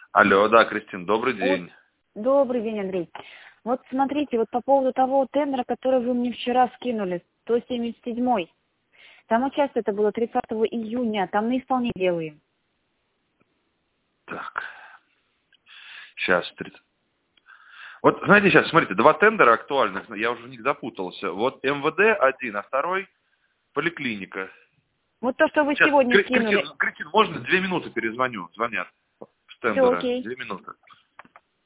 Алло, да, Кристин, добрый Вот, день. добрый день, Андрей. Вот смотрите, вот по поводу того тендера, который вы мне вчера скинули, 177-й. Там участие это было 30 июня, там на исполнение делаем. Так, сейчас. Вот, знаете, сейчас, смотрите, два тендера актуальных, я уже в них запутался. Вот МВД один, а второй поликлиника. Вот то, что вы Сейчас, сегодня скинули. Кристин, можно 2 минуты перезвоню? Звонят с Все тендера. окей. 2 минуты.